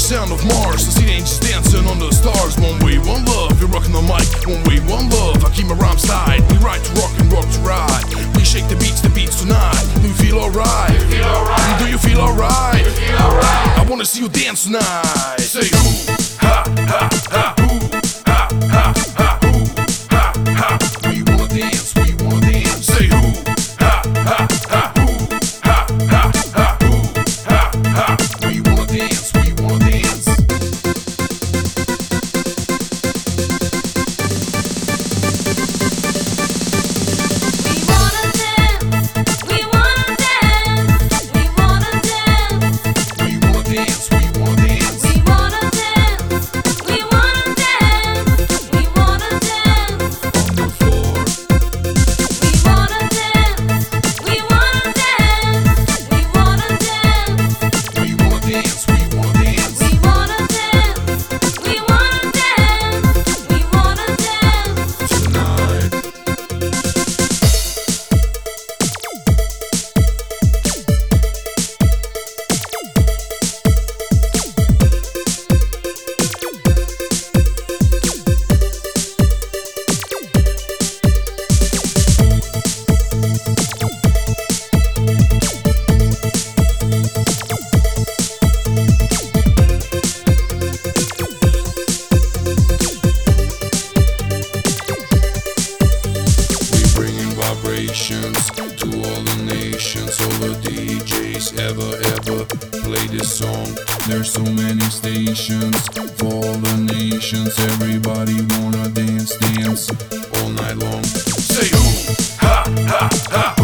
sound of Mars. I see the angels dancing on the stars. One way, one love, you're rocking the mic. One way, one love, I keep my rhymes tight. We ride to rock and rock to ride. We shake the beats tonight. Do you feel alright? Do you feel alright? I wanna see you dance tonight. Say ooh, ha, ha, ha, ooh, ha, ha, ha, ooh, ha, ha. We wanna dance, we wanna dance. Say ooh, ha, ha, ha, ooh, ha, ha, ha, ooh, ha, ha. We wanna dance, we wanna dance. To all the nations, all the DJs ever play this song. There's so many stations for all the nations. Everybody wanna dance all night long. Say ooh, ha, ha, ha.